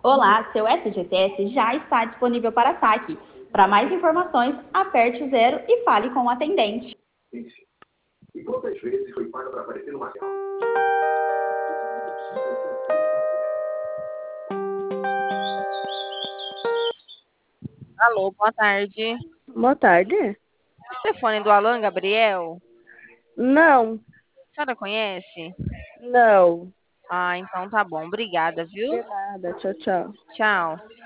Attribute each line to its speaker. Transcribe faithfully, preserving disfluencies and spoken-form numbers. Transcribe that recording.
Speaker 1: Olá, seu S G T S já está disponível para saque. Para mais informações, aperte o zero e fale com o atendente.
Speaker 2: E quantas vezes foi paga para aparecer no material?
Speaker 3: Alô, boa tarde.
Speaker 4: Boa tarde.
Speaker 3: Telefone do Alan Gabriel?
Speaker 4: Não,
Speaker 3: A senhora conhece?
Speaker 4: não.
Speaker 3: Ah, então tá bom. Obrigada, viu?
Speaker 4: De nada. Tchau, tchau.
Speaker 3: Tchau.